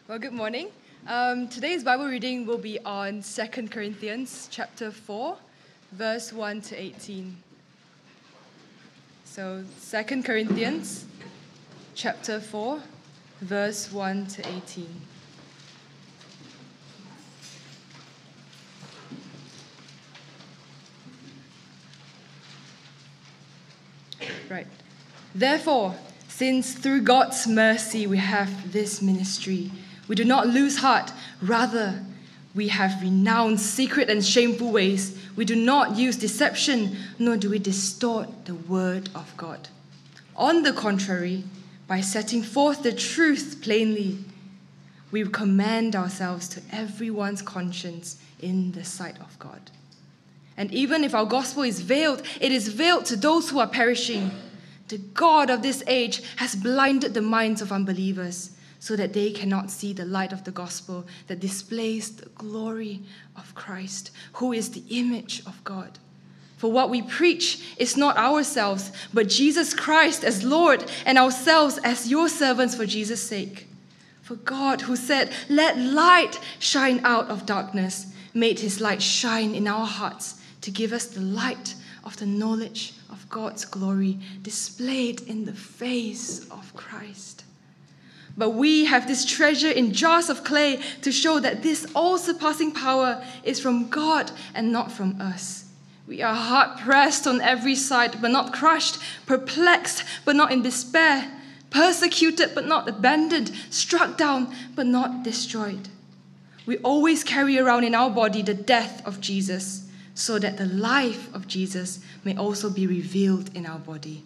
Well, good morning. Today's Bible reading will be on 2 Corinthians chapter 4, verse 1 to 18. So 2 Corinthians chapter 4, verse 1 to 18. Right. Therefore, since through God's mercy we have this ministry, we do not lose heart. Rather, we have renounced secret and shameful ways. We do not use deception, nor do we distort the word of God. On the contrary, by setting forth the truth plainly, we commend ourselves to everyone's conscience in the sight of God. And even if our gospel is veiled, it is veiled to those who are perishing. The God of this age has blinded the minds of unbelievers, so that they cannot see the light of the gospel that displays the glory of Christ, who is the image of God. For what we preach is not ourselves, but Jesus Christ as Lord, and ourselves as your servants for Jesus' sake. For God, who said, "Let light shine out of darkness," made his light shine in our hearts to give us the light of the knowledge of God's glory displayed in the face of Christ. But we have this treasure in jars of clay to show that this all-surpassing power is from God and not from us. We are hard-pressed on every side, but not crushed, perplexed, but not in despair, persecuted, but not abandoned, struck down, but not destroyed. We always carry around in our body the death of Jesus, so that the life of Jesus may also be revealed in our body.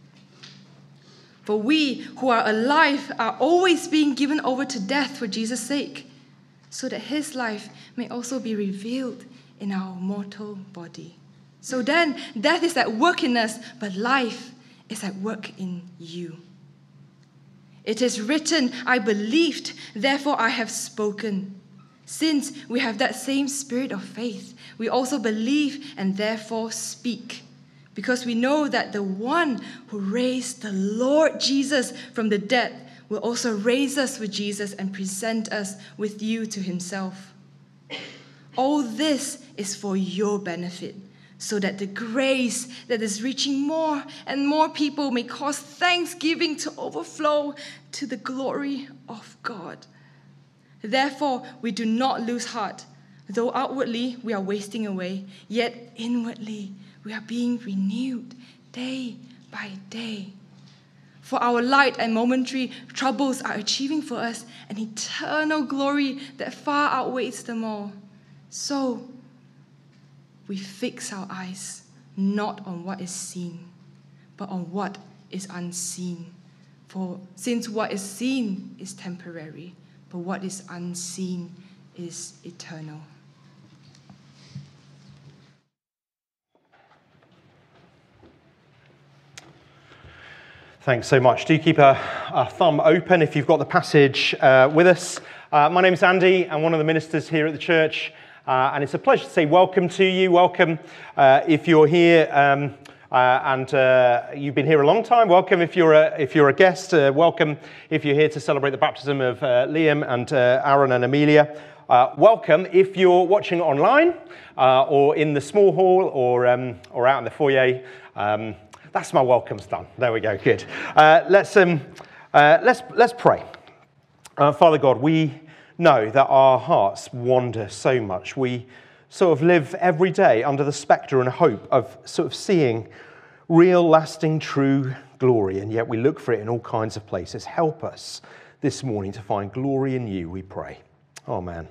For we who are alive are always being given over to death for Jesus' sake, so that his life may also be revealed in our mortal body. So then, death is at work in us, but life is at work in you. It is written, "I believed, therefore I have spoken." Since we have that same spirit of faith, we also believe and therefore speak, because we know that the one who raised the Lord Jesus from the dead will also raise us with Jesus and present us with you to himself. All this is for your benefit, so that the grace that is reaching more and more people may cause thanksgiving to overflow to the glory of God. Therefore, we do not lose heart. Though outwardly we are wasting away, yet inwardly we are being renewed day by day. For our light and momentary troubles are achieving for us an eternal glory that far outweighs them all. So we fix our eyes not on what is seen, but on what is unseen. For since what is seen is temporary, but what is unseen is eternal. Thanks so much. Do keep a thumb open if you've got the passage with us. My name's Andy. I'm one of the ministers here at the church, and it's a pleasure to say welcome to you. Welcome if you're here and you've been here a long time. Welcome if you're a guest. Welcome if you're here to celebrate the baptism of Liam and Aaron and Amelia. Welcome if you're watching online or in the small hall or out in the foyer. That's my welcomes done. There we go. Good. Let's pray. Father God, we know that our hearts wander so much. We sort of live every day under the spectre and hope of sort of seeing real, lasting, true glory, and yet we look for it in all kinds of places. Help us this morning to find glory in you, we pray. Amen.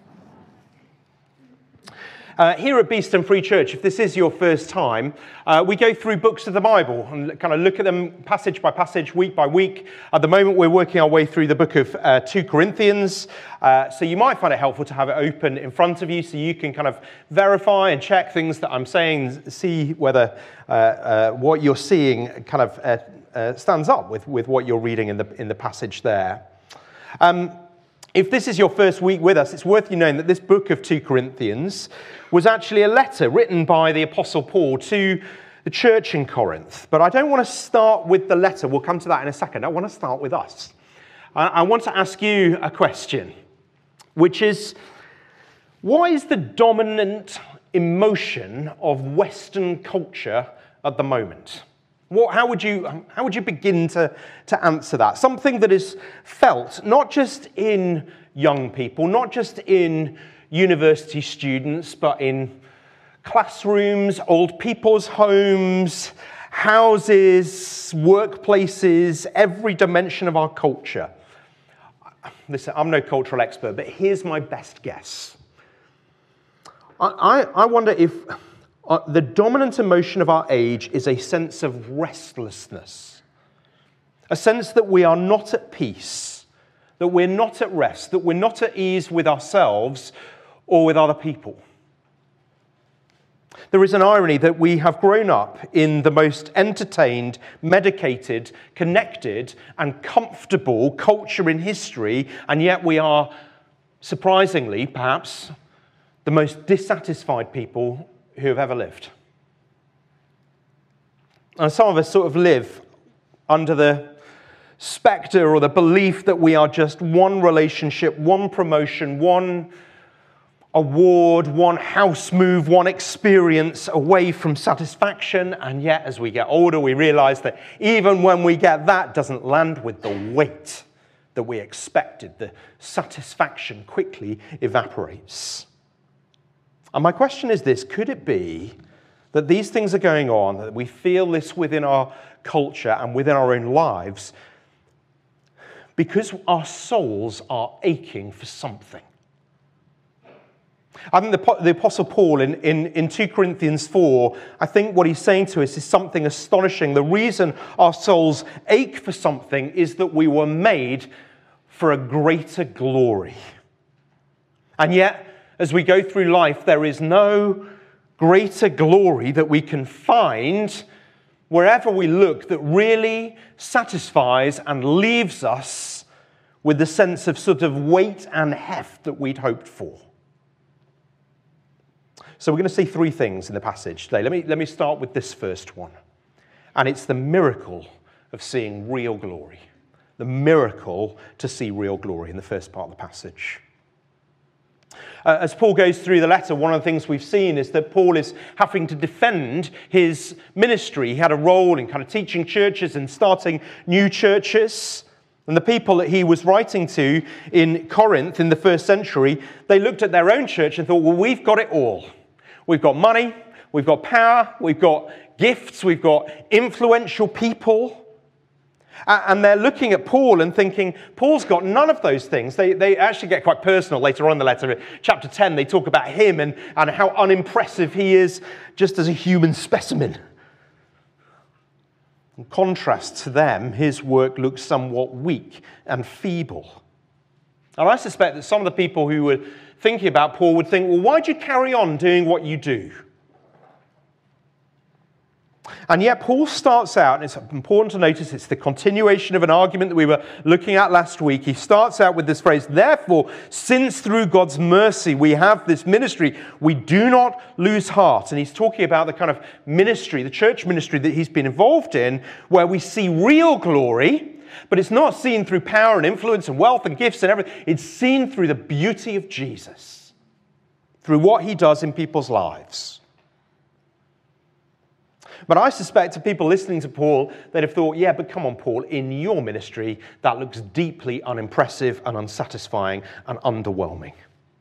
Here at Beeston Free Church, if this is your first time, we go through books of the Bible and kind of look at them passage by passage, week by week. At the moment, we're working our way through the book of 2 Corinthians. So you might find it helpful to have it open in front of you so you can kind of verify and check things that I'm saying, see whether what you're seeing kind of stands up with what you're reading in the passage there. If this is your first week with us, it's worth you knowing that this book of 2 Corinthians was actually a letter written by the Apostle Paul to the church in Corinth. But I don't want to start with the letter. We'll come to that in a second. I want to start with us. I want to ask you a question, which is, what is the dominant emotion of Western culture at the moment? How would you begin to answer that? Something that is felt not just in young people, not just in university students, but in classrooms, old people's homes, houses, workplaces, every dimension of our culture. Listen, I'm no cultural expert, but here's my best guess. I wonder if the dominant emotion of our age is a sense of restlessness, a sense that we are not at peace, that we're not at rest, that we're not at ease with ourselves or with other people. There is an irony that we have grown up in the most entertained, medicated, connected, and comfortable culture in history, and yet we are, surprisingly, perhaps, the most dissatisfied people who have ever lived. And some of us sort of live under the spectre or the belief that we are just one relationship, one promotion, one award, one house move, one experience away from satisfaction. And yet, as we get older, we realize that even when we get that, it doesn't land with the weight that we expected. The satisfaction quickly evaporates. And my question is this: could it be that these things are going on, that we feel this within our culture and within our own lives, because our souls are aching for something? I think the Apostle Paul in 2 Corinthians 4, I think what he's saying to us is something astonishing. The reason our souls ache for something is that we were made for a greater glory. And yet, as we go through life, there is no greater glory that we can find wherever we look that really satisfies and leaves us with the sense of sort of weight and heft that we'd hoped for. So we're going to see three things in the passage today. Let me start with this first one. And it's the miracle of seeing real glory. The miracle to see real glory in the first part of the passage. As Paul goes through the letter, one of the things we've seen is that Paul is having to defend his ministry. He had a role in kind of teaching churches and starting new churches. And the people that he was writing to in Corinth in the first century, they looked at their own church and thought, well, we've got it all. We've got money, we've got power, we've got gifts, we've got influential people. And they're looking at Paul and thinking, Paul's got none of those things. They actually get quite personal later on in the letter. In chapter 10, they talk about him and how unimpressive he is just as a human specimen. In contrast to them, his work looks somewhat weak and feeble. And I suspect that some of the people who were thinking about Paul would think, well, why'd you carry on doing what you do? And yet Paul starts out, and it's important to notice it's the continuation of an argument that we were looking at last week. He starts out with this phrase, therefore, since through God's mercy we have this ministry, we do not lose heart. And he's talking about the kind of ministry, the church ministry that he's been involved in, where we see real glory, but it's not seen through power and influence and wealth and gifts and everything. It's seen through the beauty of Jesus, through what he does in people's lives. But I suspect to people listening to Paul, they'd have thought, yeah, but come on, Paul, in your ministry, that looks deeply unimpressive and unsatisfying and underwhelming.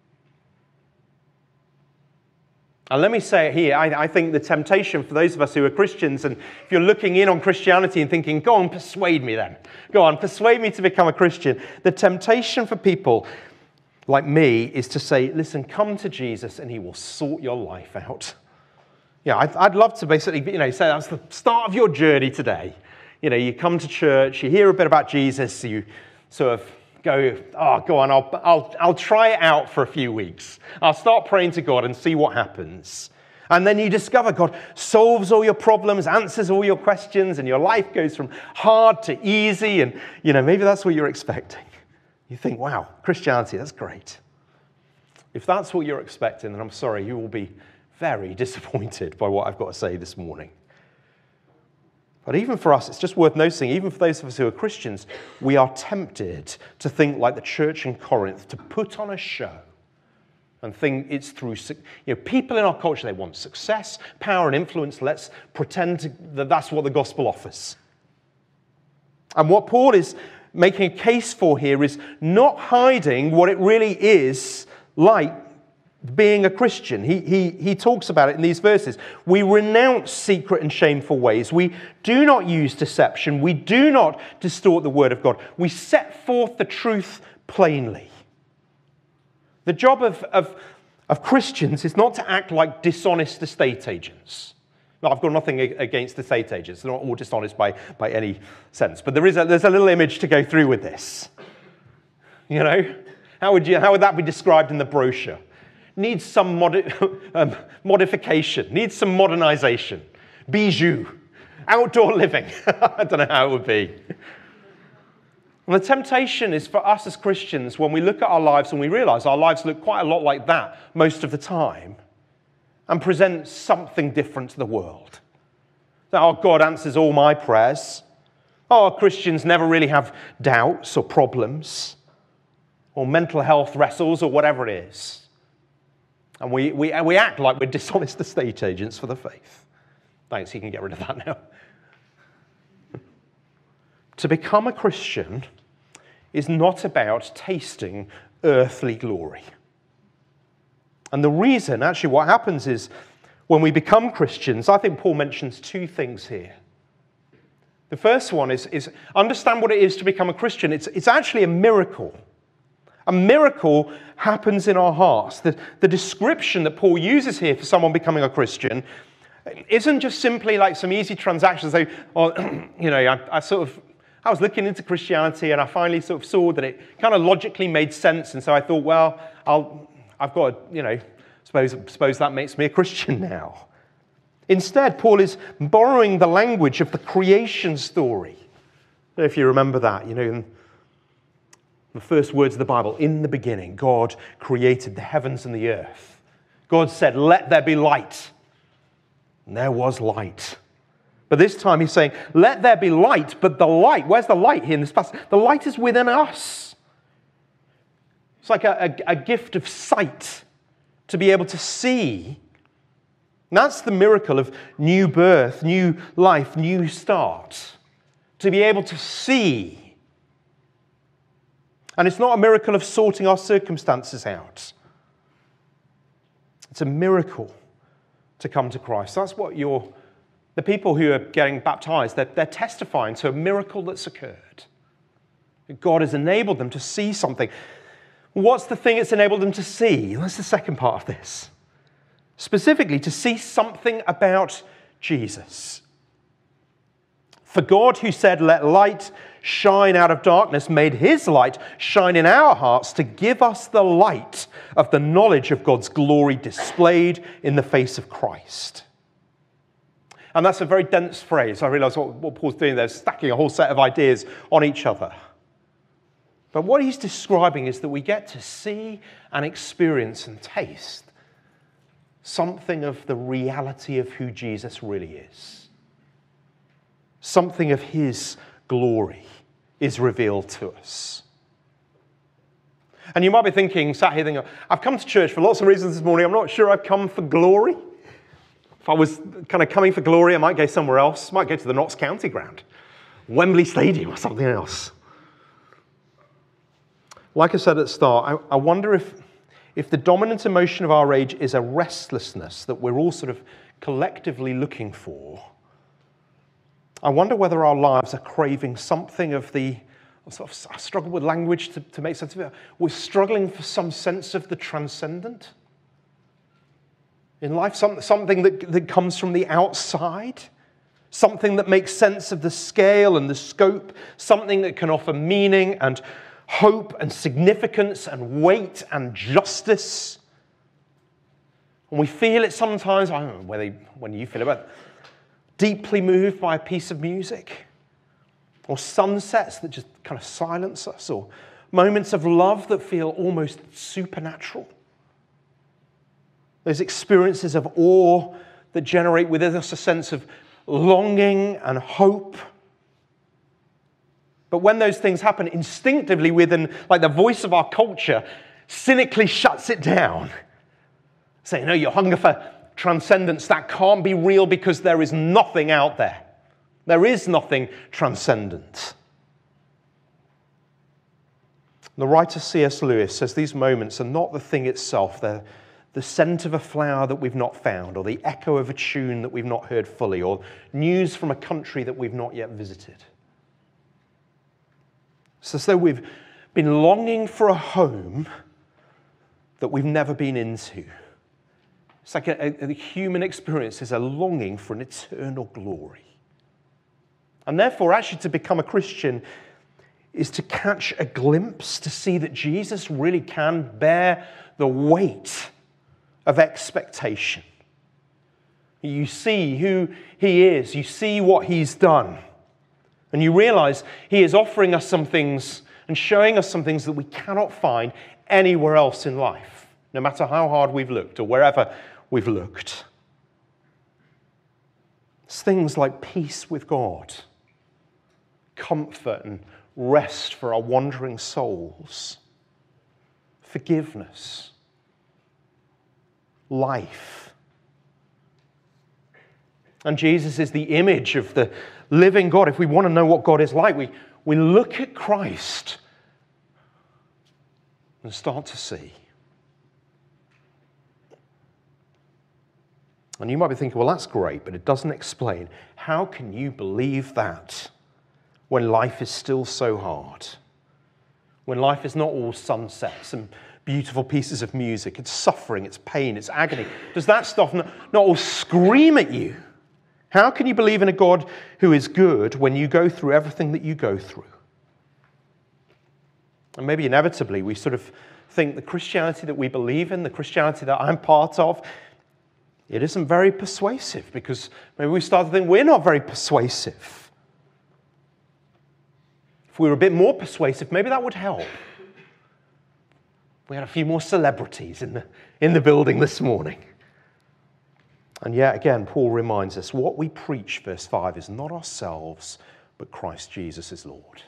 And let me say it here, I think the temptation for those of us who are Christians, and if you're looking in on Christianity and thinking, go on, persuade me then. Go on, persuade me to become a Christian. The temptation for people like me is to say, listen, come to Jesus and he will sort your life out. Yeah, I'd love to basically, say that's the start of your journey today. You come to church, you hear a bit about Jesus, you sort of go, oh, go on, I'll try it out for a few weeks. I'll start praying to God and see what happens. And then you discover God solves all your problems, answers all your questions, and your life goes from hard to easy. And, maybe that's what you're expecting. You think, wow, Christianity, that's great. If that's what you're expecting, then I'm sorry, you will be very disappointed by what I've got to say this morning. But even for us, it's just worth noticing, even for those of us who are Christians, we are tempted to think like the church in Corinth, to put on a show and think it's through, people in our culture, they want success, power, and influence. Let's pretend that that's what the gospel offers. And what Paul is making a case for here is not hiding what it really is like being a Christian. He talks about it in these verses. We renounce secret and shameful ways. We do not use deception. We do not distort the word of God. We set forth the truth plainly. The job of Christians is not to act like dishonest estate agents. Now, I've got nothing against estate agents. They're not all dishonest by any sense. But there's a little image to go through with this. You know? How would that be described in the brochure? Needs some modification, needs some modernization. Bijou, outdoor living. I don't know how it would be. And the temptation is for us as Christians, when we look at our lives and we realize our lives look quite a lot like that most of the time, and present something different to the world. That our God answers all my prayers. Our Christians never really have doubts or problems, or mental health wrestles, or whatever it is. And we act like we're dishonest estate agents for the faith. Thanks, you can get rid of that now. To become a Christian is not about tasting earthly glory. And the reason, actually, what happens is when we become Christians, I think Paul mentions two things here. The first one is understand what it is to become a Christian. It's actually a miracle. A miracle happens in our hearts. The description that Paul uses here for someone becoming a Christian isn't just simply like some easy transactions. I was looking into Christianity and I finally sort of saw that it kind of logically made sense. And so I thought, well, I've got to, suppose that makes me a Christian now. Instead, Paul is borrowing the language of the creation story. I don't know if you remember that, in the first words of the Bible, in the beginning, God created the heavens and the earth. God said, let there be light. And there was light. But this time he's saying, let there be light, but the light, where's the light here in this passage? The light is within us. It's like a gift of sight to be able to see. And that's the miracle of new birth, new life, new start. To be able to see. And it's not a miracle of sorting our circumstances out. It's a miracle to come to Christ. That's what the people who are getting baptized, they're testifying to a miracle that's occurred. God has enabled them to see something. What's the thing it's enabled them to see? That's the second part of this. Specifically, to see something about Jesus. For God, who said, let light shine out of darkness, made his light shine in our hearts to give us the light of the knowledge of God's glory displayed in the face of Christ. And that's a very dense phrase. I realize what Paul's doing there is stacking a whole set of ideas on each other. But what he's describing is that we get to see and experience and taste something of the reality of who Jesus really is. Something of his glory is revealed to us. And you might be thinking, sat here thinking, I've come to church for lots of reasons this morning. I'm not sure I've come for glory. If I was kind of coming for glory, I might go somewhere else. I might go to the Notts County ground, Wembley Stadium or something else. Like I said at the start, I wonder if the dominant emotion of our age is a restlessness that we're all sort of collectively looking for. I wonder whether our lives are craving something of the, I struggle with language to make sense of it. We're struggling for some sense of the transcendent in life, something that comes from the outside, something that makes sense of the scale and the scope, something that can offer meaning and hope and significance and weight and justice. And we feel it sometimes, I don't know when you feel it, but deeply moved by a piece of music, or sunsets that just kind of silence us, or moments of love that feel almost supernatural. Those experiences of awe that generate within us a sense of longing and hope. But when those things happen, instinctively within, like the voice of our culture, cynically shuts it down. Saying, no, your hunger for transcendence, that can't be real because there is nothing out there. There is nothing transcendent. The writer C.S. Lewis says these moments are not the thing itself. They're the scent of a flower that we've not found, or the echo of a tune that we've not heard fully, or news from a country that we've not yet visited. It's as though we've been longing for a home that we've never been into. It's like a human experience is a longing for an eternal glory. And therefore, actually, to become a Christian is to catch a glimpse, to see that Jesus really can bear the weight of expectation. You see who he is, you see what he's done, and you realize he is offering us some things and showing us some things that we cannot find anywhere else in life, no matter how hard we've looked or wherever we've looked. It's things like peace with God, comfort and rest for our wandering souls, forgiveness, life. And Jesus is the image of the living God. If we want to know what God is like, we look at Christ and start to see. And you might be thinking, well, that's great, but it doesn't explain. How can you believe that when life is still so hard? When life is not all sunsets and beautiful pieces of music, it's suffering, it's pain, it's agony. Does that stuff not all scream at you? How can you believe in a God who is good when you go through everything that you go through? And maybe inevitably we sort of think the Christianity that we believe in, the Christianity that I'm part of, it isn't very persuasive, because maybe we start to think we're not very persuasive. If we were a bit more persuasive, maybe that would help. We had a few more celebrities in the building this morning. And yet again, Paul reminds us what we preach, verse 5, is not ourselves, but Christ Jesus is Lord.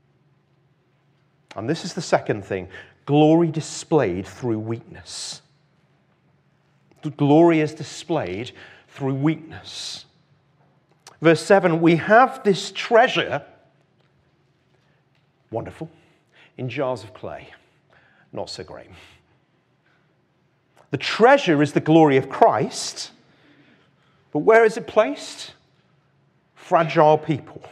And this is the second thing, glory displayed through weakness. The glory is displayed through weakness. Verse 7, we have this treasure, wonderful, in jars of clay. Not so great. The treasure is the glory of Christ, but where is it placed? Fragile people.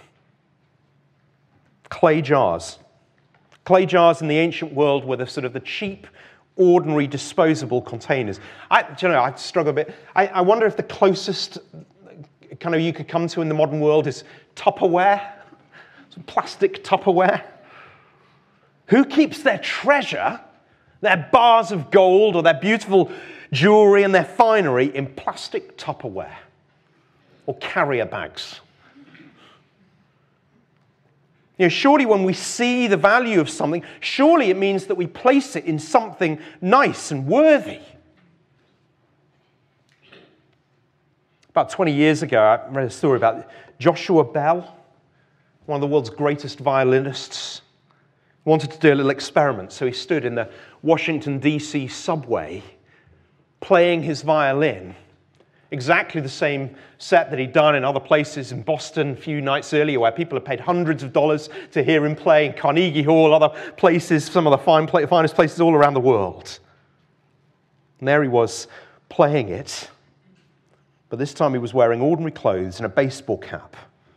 Clay jars. Clay jars in the ancient world were the sort of the cheap, ordinary, disposable containers. I struggle a bit. I wonder if the closest kind of you could come to in the modern world is Tupperware, some plastic Tupperware. Who keeps their treasure, their bars of gold or their beautiful jewelry and their finery in plastic Tupperware or carrier bags? You know, surely when we see the value of something, surely it means that we place it in something nice and worthy. About 20 years ago, I read a story about Joshua Bell, one of the world's greatest violinists. Wanted to do a little experiment, so he stood in the Washington, D.C. subway playing his violin, exactly the same set that he'd done in other places in Boston a few nights earlier, where people had paid hundreds of dollars to hear him play, in Carnegie Hall, other places, some of the finest places all around the world. And there he was playing it, but this time he was wearing ordinary clothes and a baseball cap.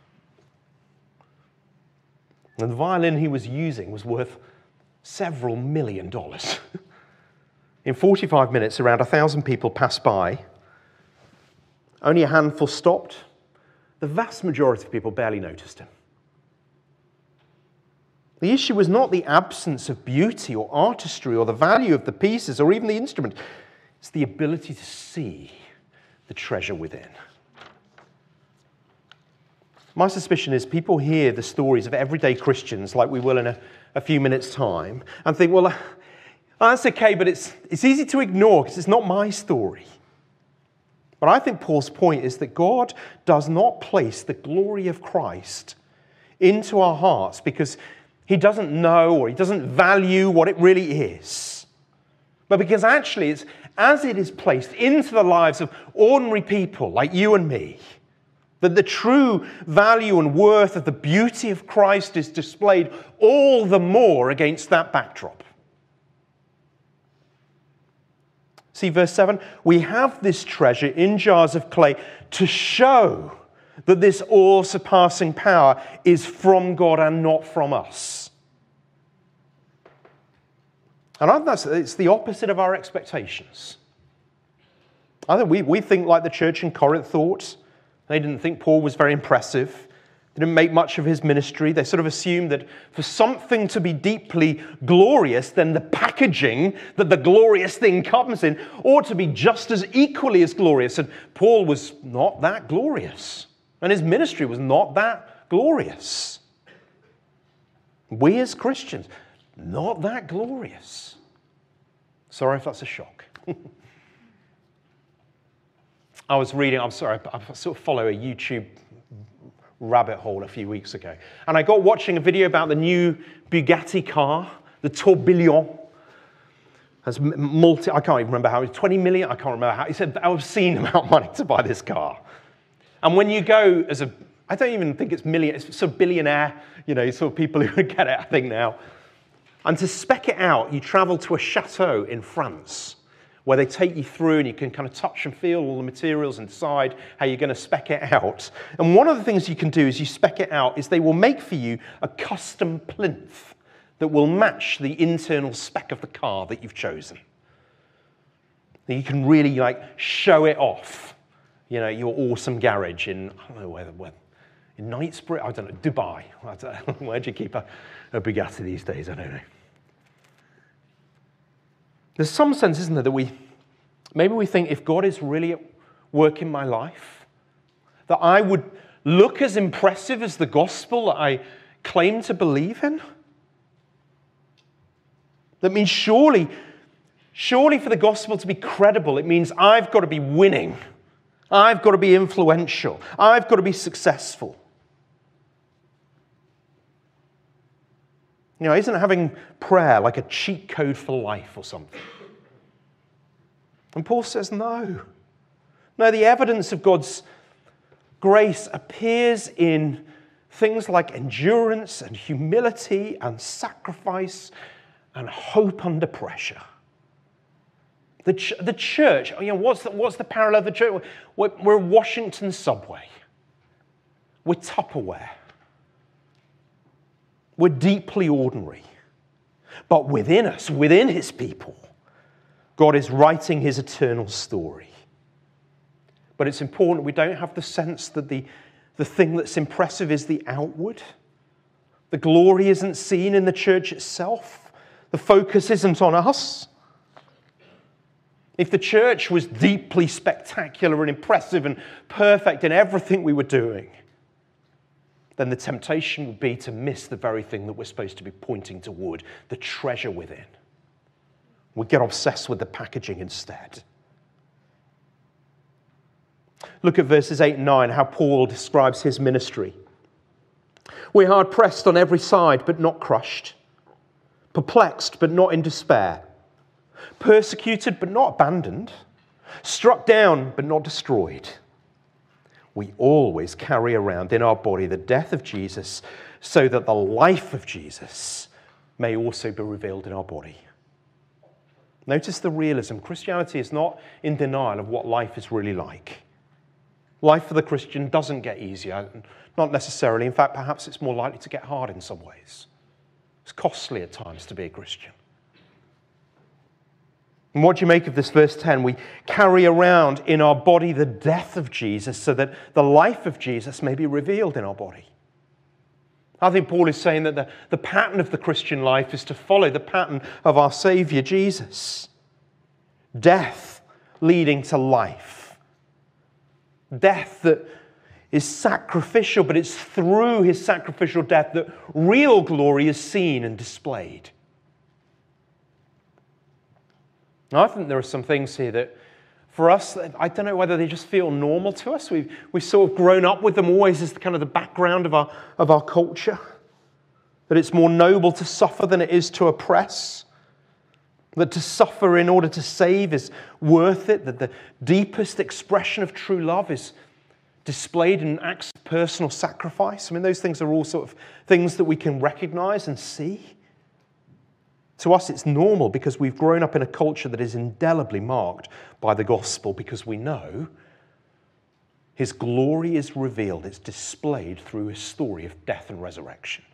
And the violin he was using was worth several $1 million. In 45 minutes, around 1,000 people passed by. Only a handful stopped. The vast majority of people barely noticed him. The issue was not the absence of beauty or artistry or the value of the pieces or even the instrument. It's the ability to see the treasure within. My suspicion is people hear the stories of everyday Christians, like we will in a few minutes' time, and think, well, that's okay, but it's easy to ignore because it's not my story. But I think Paul's point is that God does not place the glory of Christ into our hearts because he doesn't know or he doesn't value what it really is. But because actually it's as it is placed into the lives of ordinary people like you and me, that the true value and worth of the beauty of Christ is displayed all the more against that backdrop. See verse 7, we have this treasure in jars of clay to show that this all-surpassing power is from God and not from us. And I think it's the opposite of our expectations. I think we think like the church in Corinth thought. They didn't think Paul was very impressive. They didn't make much of his ministry. They sort of assumed that for something to be deeply glorious, then the packaging that the glorious thing comes in ought to be just as equally as glorious. And Paul was not that glorious. And his ministry was not that glorious. We as Christians, not that glorious. Sorry if that's a shock. I sort of follow a YouTube rabbit hole a few weeks ago. And I got watching a video about the new Bugatti car, the Tourbillon. Has I can't even remember how, 20 million, I can't remember how. He said an obscene amount of money to buy this car. And when you go I don't even think it's million, it's sort of billionaire, sort of people who get it, I think now. And to spec it out, you travel to a chateau in France where they take you through and you can kind of touch and feel all the materials and decide how you're going to spec it out. And one of the things you can do as you spec it out is they will make for you a custom plinth that will match the internal spec of the car that you've chosen. And you can really show it off, your awesome garage in, I don't know where in Knightsbridge, I don't know, Dubai. I don't know, where do you keep a Bugatti these days? I don't know. There's some sense, isn't there, that maybe we think if God is really at work in my life, that I would look as impressive as the gospel that I claim to believe in. That means surely for the gospel to be credible, it means I've got to be winning. I've got to be influential. I've got to be successful. Isn't having prayer like a cheat code for life or something? And Paul says no. No, the evidence of God's grace appears in things like endurance and humility and sacrifice and hope under pressure. The church, what's the parallel of the church? We're Washington Subway. We're Tupperware. We're deeply ordinary. But within us, within his people, God is writing his eternal story. But it's important we don't have the sense that the thing that's impressive is the outward. The glory isn't seen in the church itself. The focus isn't on us. If the church was deeply spectacular and impressive and perfect in everything we were doing, then the temptation would be to miss the very thing that we're supposed to be pointing toward, the treasure within. We get obsessed with the packaging instead. Look at verses 8 and 9, how Paul describes his ministry. We're hard pressed on every side, but not crushed. Perplexed, but not in despair. Persecuted, but not abandoned. Struck down, but not destroyed. We always carry around in our body the death of Jesus so that the life of Jesus may also be revealed in our body. Notice the realism. Christianity is not in denial of what life is really like. Life for the Christian doesn't get easier, not necessarily. In fact, perhaps it's more likely to get hard in some ways. It's costly at times to be a Christian. And what do you make of this verse 10? We carry around in our body the death of Jesus so that the life of Jesus may be revealed in our body. I think Paul is saying that the pattern of the Christian life is to follow the pattern of our Savior Jesus. Death leading to life. Death that is sacrificial, but it's through his sacrificial death that real glory is seen and displayed. Now, I think there are some things here that For us, I don't know whether they just feel normal to us. We've sort of grown up with them always as kind of the background of our culture. That it's more noble to suffer than it is to oppress. That to suffer in order to save is worth it. That the deepest expression of true love is displayed in acts of personal sacrifice. I mean, those things are all sort of things that we can recognize and see. To us, it's normal because we've grown up in a culture that is indelibly marked by the gospel, because we know His glory is revealed, it's displayed through His story of death and resurrection.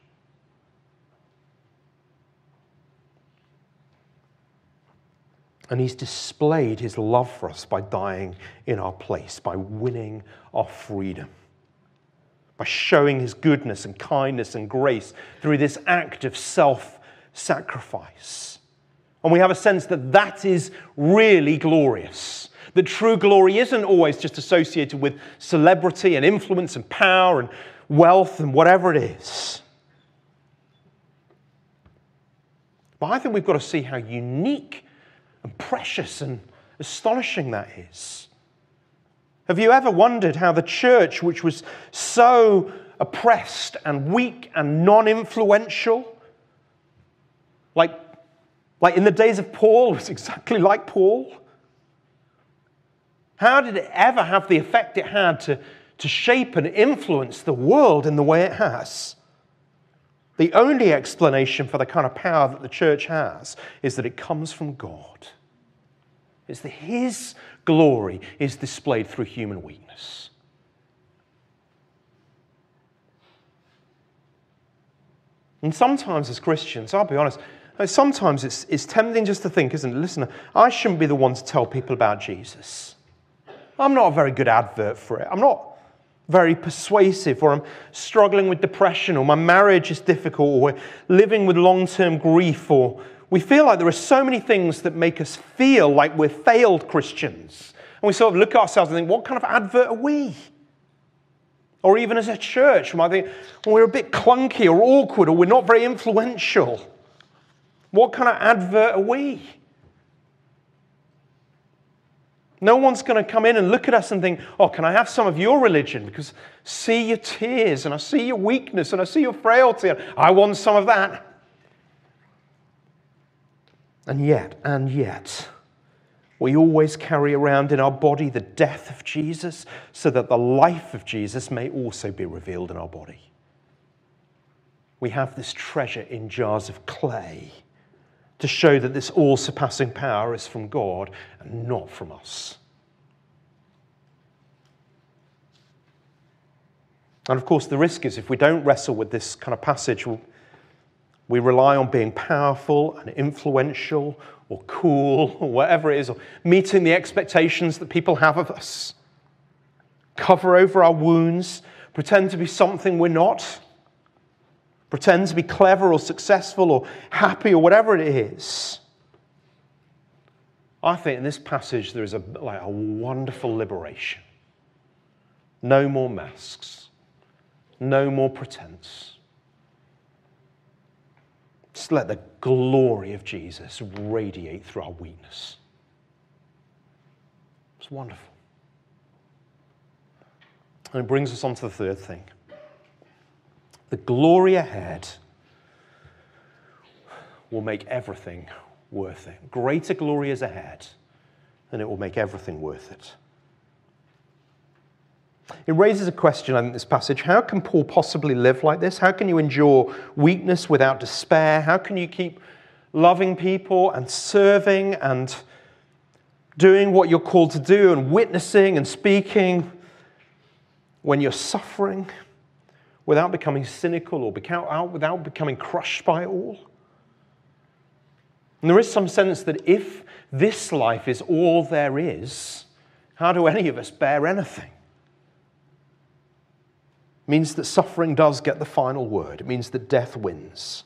And He's displayed His love for us by dying in our place, by winning our freedom, by showing His goodness and kindness and grace through this act of self-sacrifice. And we have a sense that that is really glorious. That true glory isn't always just associated with celebrity and influence and power and wealth and whatever it is. But I think we've got to see how unique and precious and astonishing that is. Have you ever wondered how the church, which was so oppressed and weak and non-influential, like in the days of Paul, was exactly like Paul? How did it ever have the effect it had to shape and influence the world in the way it has? The only explanation for the kind of power that the church has is that it comes from God. It's that His glory is displayed through human weakness. And sometimes as Christians, I'll be honest, sometimes it's tempting just to think, isn't it? Listen, I shouldn't be the one to tell people about Jesus. I'm not a very good advert for it. I'm not very persuasive, or I'm struggling with depression, or my marriage is difficult, or we're living with long-term grief, or we feel like there are so many things that make us feel like we're failed Christians. And we sort of look at ourselves and think, what kind of advert are we? Or even as a church, we might think, well, we're a bit clunky or awkward, or we're not very influential. What kind of advert are we? No one's going to come in and look at us and think, oh, can I have some of your religion? Because I see your tears, and I see your weakness, and I see your frailty, and I want some of that. And yet, we always carry around in our body the death of Jesus, so that the life of Jesus may also be revealed in our body. We have this treasure in jars of clay to show that this all-surpassing power is from God and not from us. And of course, the risk is if we don't wrestle with this kind of passage, we rely on being powerful and influential or cool or whatever it is, or meeting the expectations that people have of us. Cover over our wounds, pretend to be something we're not. Pretend to be clever or successful or happy or whatever it is. I think in this passage there is a wonderful liberation. No more masks. No more pretense. Just let the glory of Jesus radiate through our weakness. It's wonderful. And it brings us on to the third thing. The glory ahead will make everything worth it. Greater glory is ahead, and it will make everything worth it. It raises a question, I think, this passage. How can Paul possibly live like this? How can you endure weakness without despair? How can you keep loving people and serving and doing what you're called to do and witnessing and speaking when you're suffering, without becoming cynical or without becoming crushed by it all? And there is some sense that if this life is all there is, how do any of us bear anything? It means that suffering does get the final word. It means that death wins.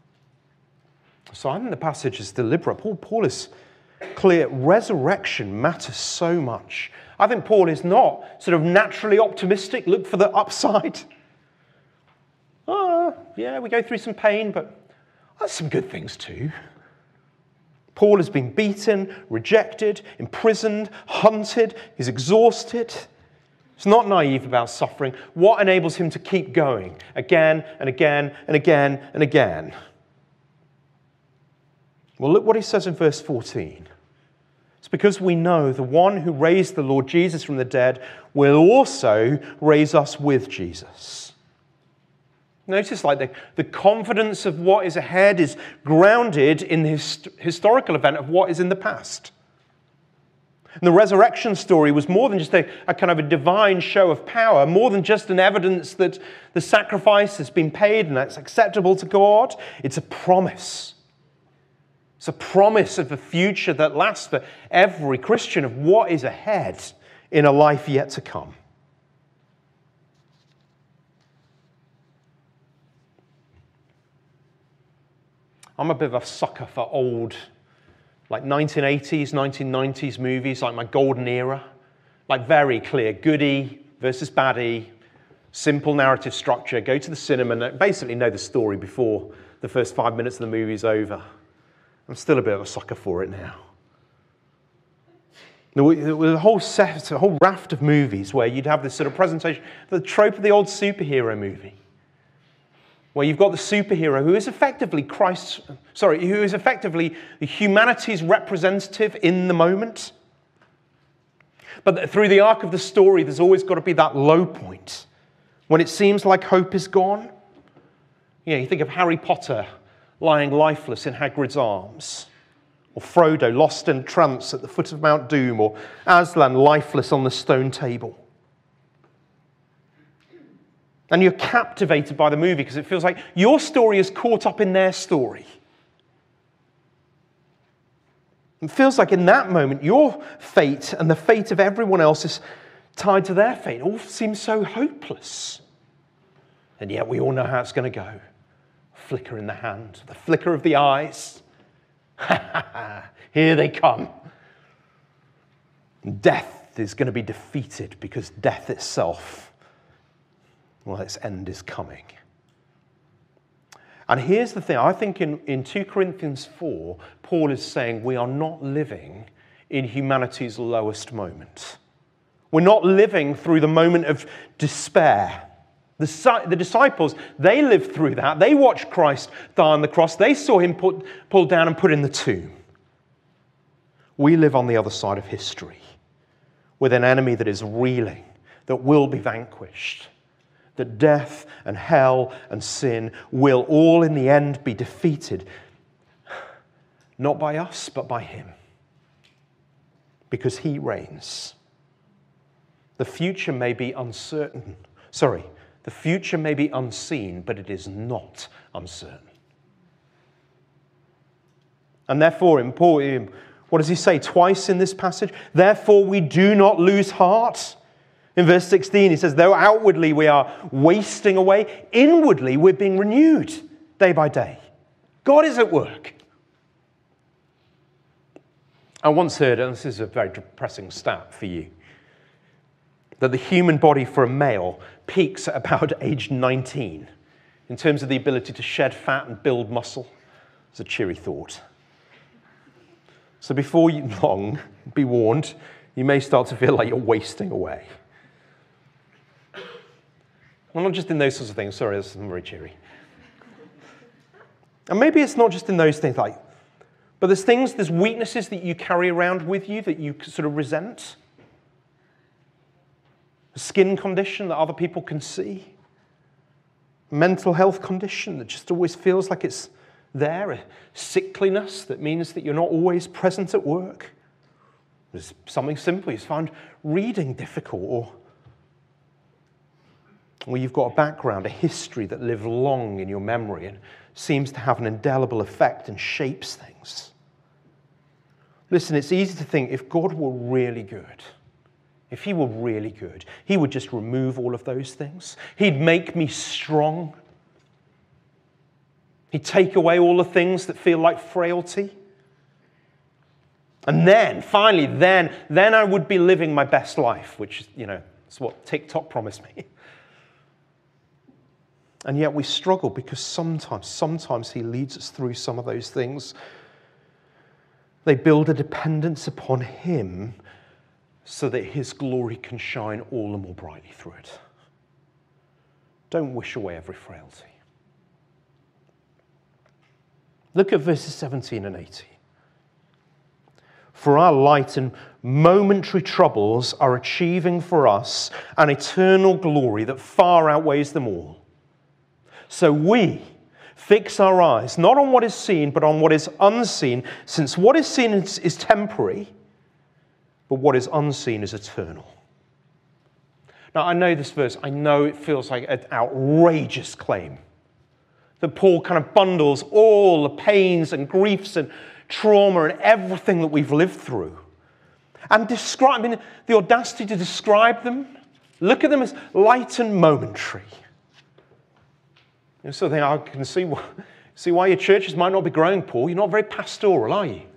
So I think the passage is deliberate. Paul is clear. Resurrection matters so much. I think Paul is not sort of naturally optimistic, look for the upside. Yeah, we go through some pain, but there's some good things too. Paul has been beaten, rejected, imprisoned, hunted. He's exhausted. He's not naive about suffering. What enables him to keep going again and again and again and again? Well, look what he says in verse 14. It's because we know the one who raised the Lord Jesus from the dead will also raise us with Jesus. Notice the confidence of what is ahead is grounded in the historical event of what is in the past. And the resurrection story was more than just a kind of a divine show of power, more than just an evidence that the sacrifice has been paid and that's acceptable to God. It's a promise. It's a promise of a future that lasts for every Christian of what is ahead in a life yet to come. I'm a bit of a sucker for old, like 1980s, 1990s movies, like my golden era. Like very clear, goodie versus baddie, simple narrative structure. Go to the cinema and basically know the story before the first 5 minutes of the movie's over. I'm still a bit of a sucker for it now. There was a whole raft of movies where you'd have this sort of presentation, the trope of the old superhero movie, where you've got the superhero who is effectively who is effectively humanity's representative in the moment. But through the arc of the story, there's always got to be that low point when it seems like hope is gone. You think of Harry Potter lying lifeless in Hagrid's arms, or Frodo lost in trance at the foot of Mount Doom, or Aslan lifeless on the stone table. And you're captivated by the movie because it feels like your story is caught up in their story. It feels like in that moment, your fate and the fate of everyone else is tied to their fate. It all seems so hopeless. And yet we all know how it's going to go. Flicker in the hand, the flicker of the eyes. Here they come. Death is going to be defeated because death itself, well, its end is coming. And here's the thing. I think in 2 Corinthians 4, Paul is saying we are not living in humanity's lowest moment. We're not living through the moment of despair. The disciples, they lived through that. They watched Christ die on the cross. They saw him pulled down and put in the tomb. We live on the other side of history with an enemy that is reeling, that will be vanquished, that death and hell and sin will all in the end be defeated, not by us, but by him, because he reigns. The future may be uncertain. The future may be unseen, but it is not uncertain. And therefore, what does he say twice in this passage? Therefore, we do not lose heart. In verse 16, he says, though outwardly we are wasting away, inwardly we're being renewed day by day. God is at work. I once heard, and this is a very depressing stat for you, that the human body for a male peaks at about age 19 in terms of the ability to shed fat and build muscle. It's a cheery thought. So before you long, be warned, you may start to feel like you're wasting away. Well, not just in those sorts of things. Sorry, that's very cheery. And maybe it's not just in those things, but there's weaknesses that you carry around with you that you sort of resent. A skin condition that other people can see. A mental health condition that just always feels like it's there. A sickliness that means that you're not always present at work. There's something simple. You find reading difficult, or you've got a background, a history that lived long in your memory and seems to have an indelible effect and shapes things. Listen, it's easy to think if God were really good, if he were really good, he would just remove all of those things. He'd make me strong. He'd take away all the things that feel like frailty. And then, finally, then I would be living my best life, which, is what TikTok promised me. And yet we struggle because sometimes he leads us through some of those things They build a dependence upon him so that his glory can shine all the more brightly through it. Don't wish away every frailty. Look at verses 17 and 18. For our light and momentary troubles are achieving for us an eternal glory that far outweighs them all. So we fix our eyes not on what is seen, but on what is unseen, since what is seen is temporary, but what is unseen is eternal. Now, I know this verse. I know it feels like an outrageous claim that Paul kind of bundles all the pains and griefs and trauma and everything that we've lived through and the audacity to describe them, look at them as light and momentary. So I can see why your churches might not be growing, Paul. You're not very pastoral, are you?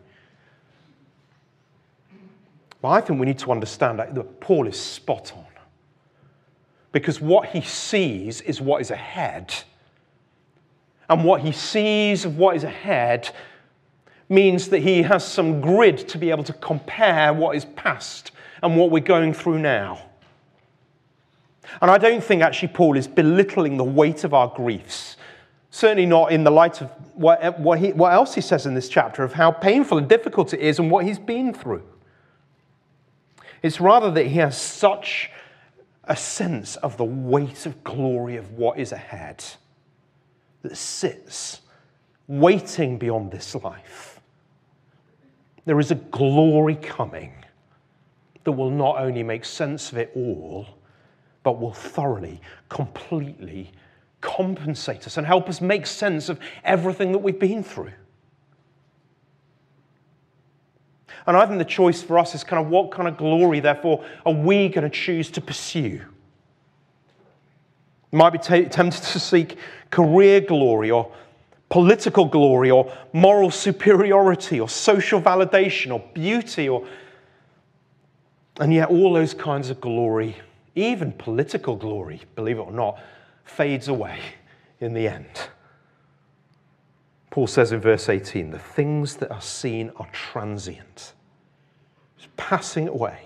But I think we need to understand that Paul is spot on. Because what he sees is what is ahead. And what he sees of what is ahead means that he has some grid to be able to compare what is past and what we're going through now. And I don't think actually Paul is belittling the weight of our griefs. Certainly not in the light of what else he says in this chapter of how painful and difficult it is and what he's been through. It's rather that he has such a sense of the weight of glory of what is ahead that sits waiting beyond this life. There is a glory coming that will not only make sense of it all, but will thoroughly, completely compensate us and help us make sense of everything that we've been through. And I think the choice for us is kind of what kind of glory, therefore, are we going to choose to pursue? You might be tempted to seek career glory or political glory or moral superiority or social validation or beauty and yet all those kinds of glory, even political glory, believe it or not, fades away in the end. Paul says in verse 18, the things that are seen are transient. It's passing away.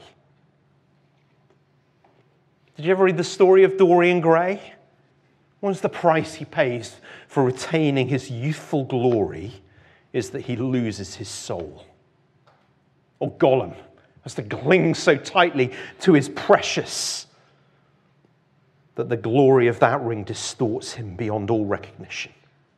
Did you ever read the story of Dorian Gray? What's the price he pays for retaining his youthful glory is that he loses his soul. Or Gollum has to cling so tightly to his precious that the glory of that ring distorts him beyond all recognition.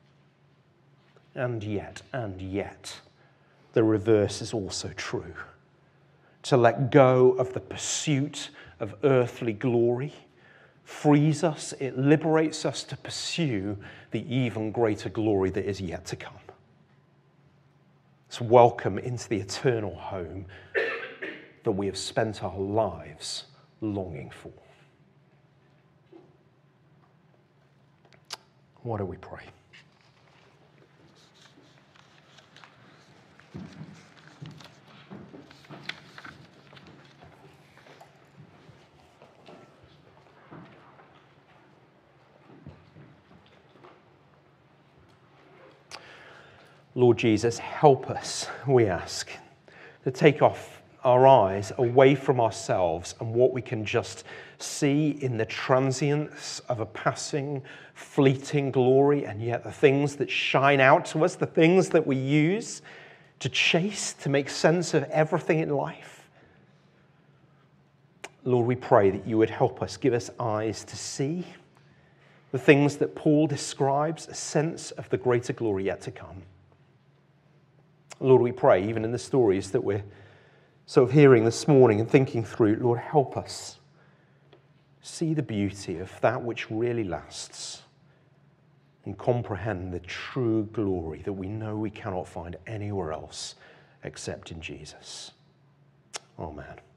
And yet, the reverse is also true. To let go of the pursuit of earthly glory frees us, it liberates us to pursue the even greater glory that is yet to come. It's welcome into the eternal home that we have spent our lives longing for. Why don't we pray? Lord Jesus, help us, we ask, to take off our eyes away from ourselves and what we can just see in the transience of a passing, fleeting glory, and yet the things that shine out to us, the things that we use to chase, to make sense of everything in life. Lord, we pray that you would help us, give us eyes to see the things that Paul describes, a sense of the greater glory yet to come. Lord, we pray, even in the stories that we're sort of hearing this morning and thinking through, Lord, help us see the beauty of that which really lasts and comprehend the true glory that we know we cannot find anywhere else except in Jesus. Amen.